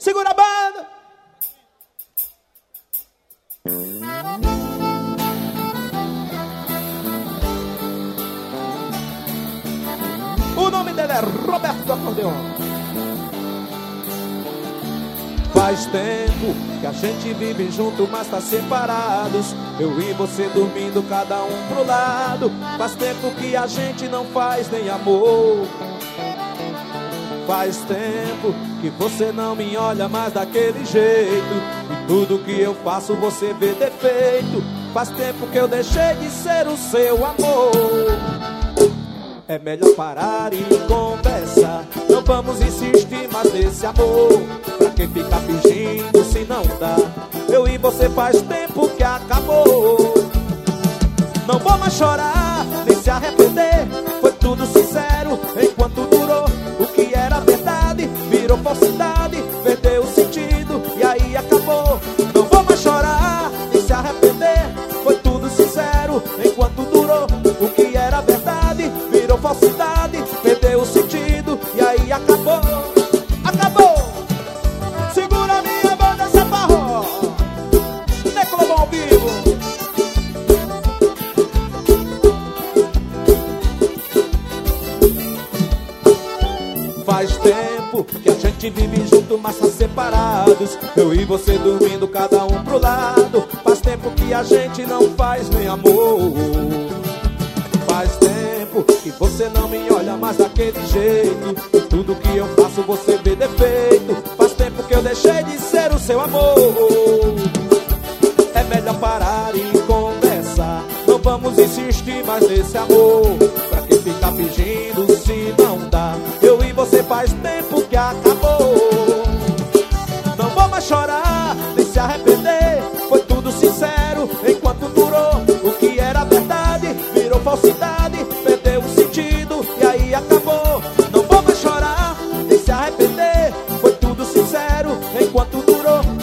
Segura a banda. O nome dele é Roberto do Acordeon. Faz tempo que a gente vive junto, mas tá separados. Eu e você dormindo, cada um pro lado. Faz tempo que a gente não faz nem amor. Faz tempo que você não me olha mais daquele jeito, e tudo que eu faço você vê defeito. Faz tempo que eu deixei de ser o seu amor. É melhor parar e conversar. Não vamos insistir mais nesse amor. Pra que ficar fingindo se não dá? Eu e você faz tempo que acabou. Não vou mais chorar, nem se arrepender. Foi tudo sincero enquanto durou. O que era verdade virou falsidade, perdeu o sentido e aí acabou. Não vou mais chorar, nem se arrepender. Foi tudo sincero enquanto durou. O que era verdade virou falsidade, perdeu o sentido e aí acabou. Acabou. Segura a minha banda, essa barro. Declobão ao vivo. Faz tempo que a gente vive junto, mas tá separados. Eu e você dormindo, cada um pro lado. Faz tempo que a gente não faz nem amor. Faz tempo que você não me olha mais daquele jeito. Tudo que eu faço você vê defeito. Faz tempo que eu deixei de ser o seu amor. É melhor parar e conversar. Não vamos insistir mais nesse amor. Pra que ficar fingindo se não dá? Eu e você faz tempo que acabou. Não vou mais chorar, nem se arrepender. Foi tudo sincero enquanto durou. O que era verdade virou falsidade.